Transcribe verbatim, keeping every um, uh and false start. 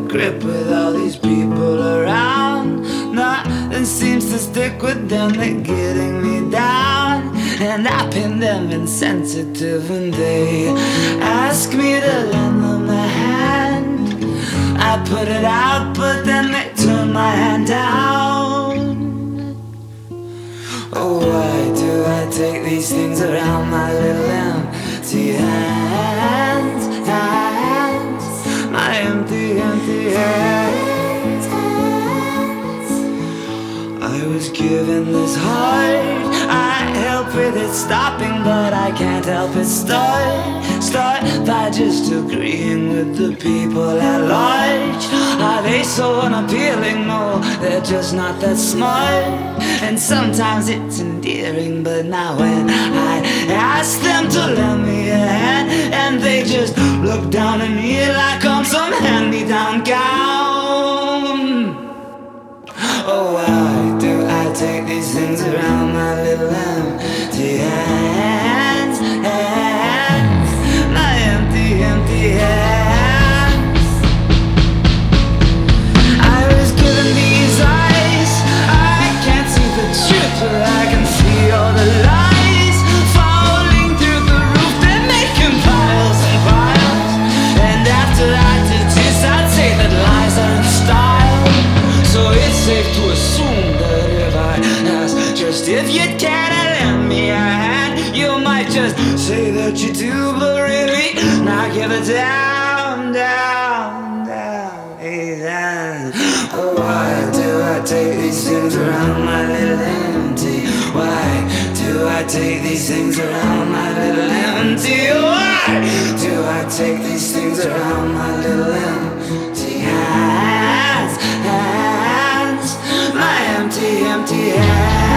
grip with all these people around. Nothing seems to stick with them, they're getting me down. And I pin them insensitive and they ask me to lend them a hand. I put it out, but then they turn my hand down. Oh, why do I take these things around my little empty hands, hands, my empty, empty hands. I was given this heart, I help with it stopping, but I can't help it start. Start by just agreeing with the people at large. Are they so unappealing? No, they're just not that smart. And sometimes it's endearing, but now when I ask them to lend me a hand, and they just look down at me like I'm some hand-me-down gown. Oh, why do I take these things around my little empty hands, hands, my empty, empty hands? I was given these eyes, I can't see the truth, but I can see all the lies falling through the roof, they're making piles and piles. And after I did this, I'd say that lies are in style. So it's safe to assume that if I ask just if you can lend me a hand, you might just say that you do, but really not give it down, down, down, hey, down. Oh, why do I take these things around my little empty? Why do I take these things around my little empty? Why do I take these things around my little empty hands, hands, my empty, empty hands?